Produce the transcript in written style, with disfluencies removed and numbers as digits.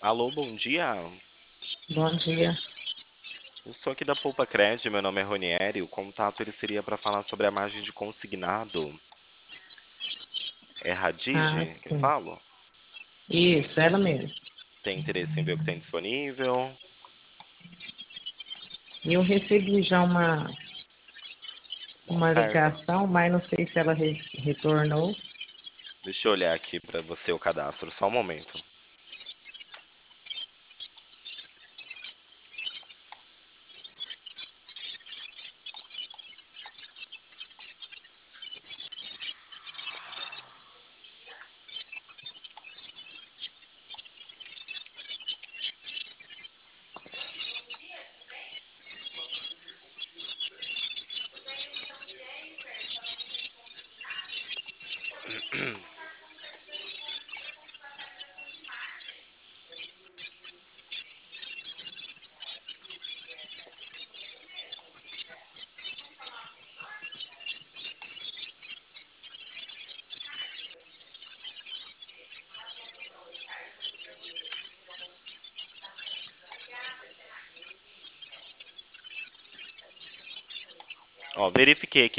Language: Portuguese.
Alô, bom dia. Bom dia. Eu sou aqui da Poupa Cred, meu nome é Ronieri. O contato ele seria para falar sobre a margem de consignado. É Ah, Radige que sim. falo? Isso, ela mesmo. Tem interesse em ver o que tem disponível? Eu recebi já uma Certo. ligação, mas não sei se ela retornou. Deixa eu olhar aqui para você o cadastro, só um momento. Ó, verifiquei aqui